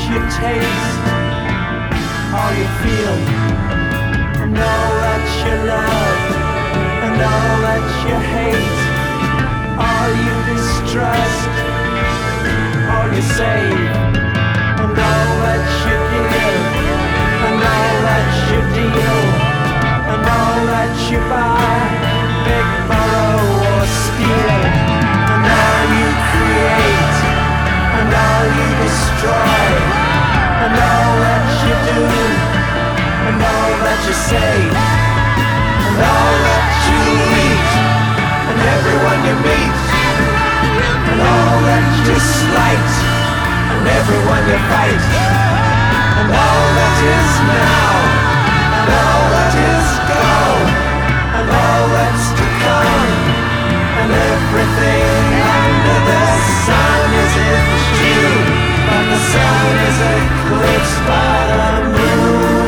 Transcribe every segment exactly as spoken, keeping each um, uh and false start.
you taste, all you feel, and all that you love, and all that you hate, all you distrust, all you save, and all that you give, and all that you deal, and all that you buy, big borrow or steal, and all you create, and all you destroy, and all that you do, and all that you say, and all that you eat, and everyone you meet, and all that you slight, and everyone you fight, and all that is now, and all that is gone, and all that's to come, and everything under the sun is in June, but the sun is eclipsed by the moon.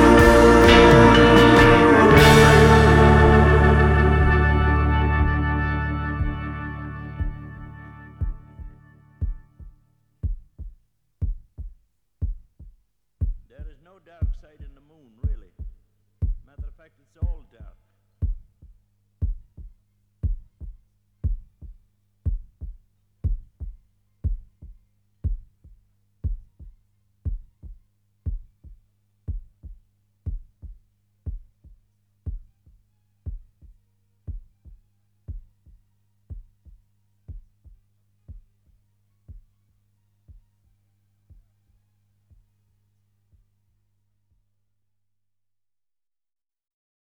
There is no dark side in the moon, really. Matter of fact, it's all dark.